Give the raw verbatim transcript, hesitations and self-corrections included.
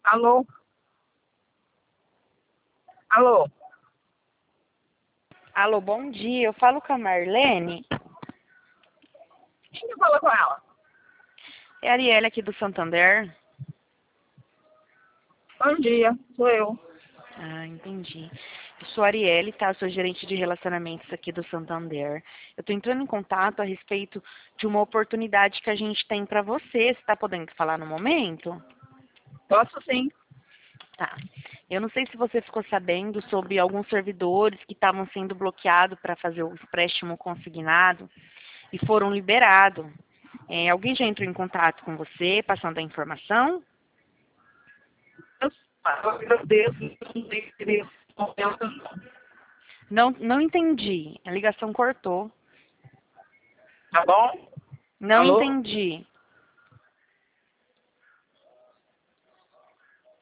Alô? Alô? Alô, bom dia. Eu falo com a Marlene. Quem que fala com ela? É a Arielle aqui do Santander. Bom dia, sou eu. Ah, entendi. Eu sou a Arielle, tá? Eu sou gerente de relacionamentos aqui do Santander. Eu tô entrando em contato a respeito de uma oportunidade que a gente tem para você. Você tá podendo falar no momento? Posso sim. Tá. Eu não sei se você ficou sabendo sobre alguns servidores que estavam sendo bloqueados para fazer o empréstimo consignado e foram liberados. É, alguém já entrou em contato com você, passando a informação? Eu agradeço. Não tem interesse no momento, não. Não, não entendi. A ligação cortou. Tá bom? Não Alô? entendi.